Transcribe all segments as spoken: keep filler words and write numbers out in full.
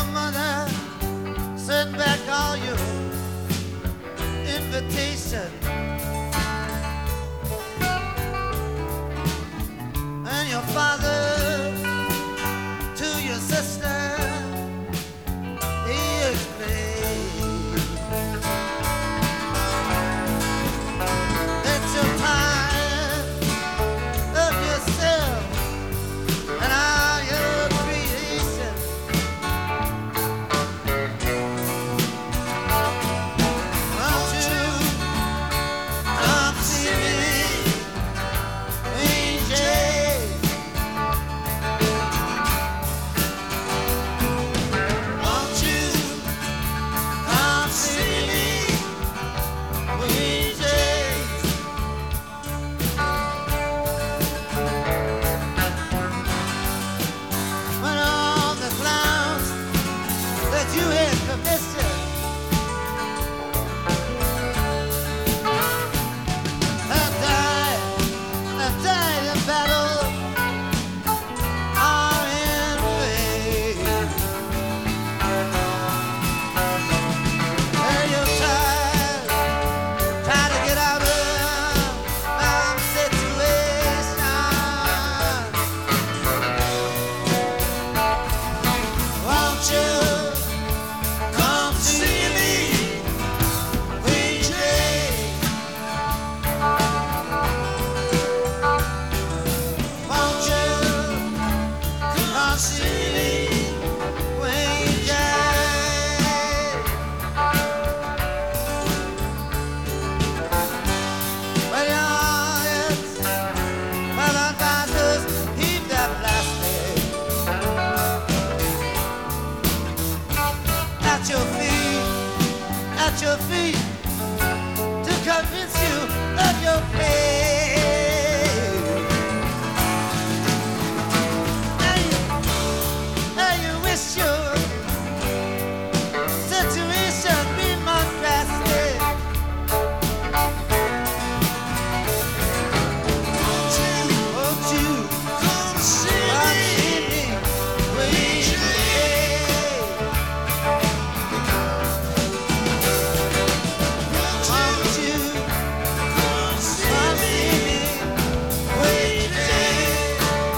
mother send back all your invitation, and your father to your sister he explained that you're tired of yourself and all your creation. Won't you come see me, Queen Jane? Won't you come see me, Queen Jane? When all the clowns that you had commissioned have died, have died in battle or in vain. And you're tired, trying to get out of some situation. Won't you come see me, Queen Jane? Won't you come see me, Queen Jane? Well, yeah, it's Valentine's, heap that plastic at your feet, at your feet, to convince you of your pain. Now you, now you wish your situation be more drastic. Won't you come see me, Queen Jane? Won't you come see me, Queen Jane?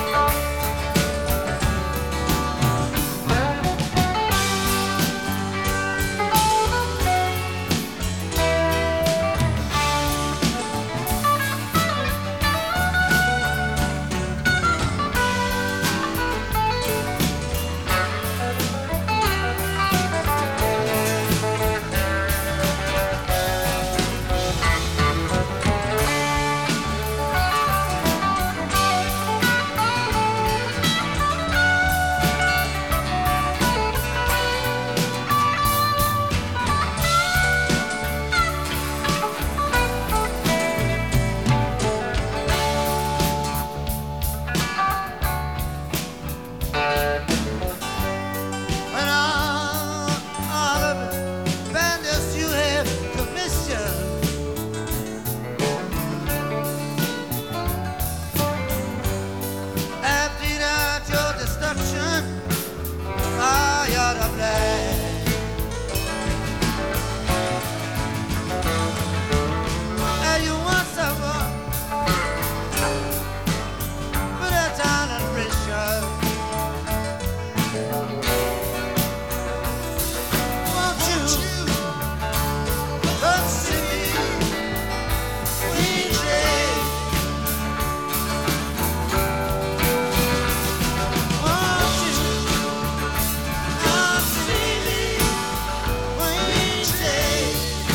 When all, all of the bandits you have commissioned have beat out your destruction, ah, you're to blame. And you want someone with a toleration. Won't you come see me, Queen Jane? Won't you come see me, Queen Jane?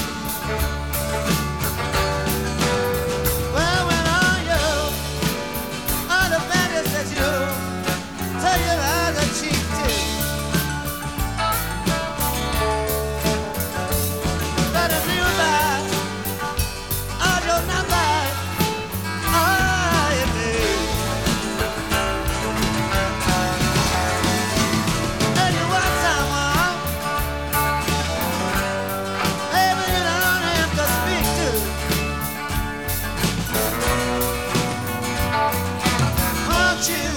Well, when all you, all the bandits that you tell you how to cheat to, let them realize all your numbers are in vain. And you want someone, maybe you don't have to speak to. Won't you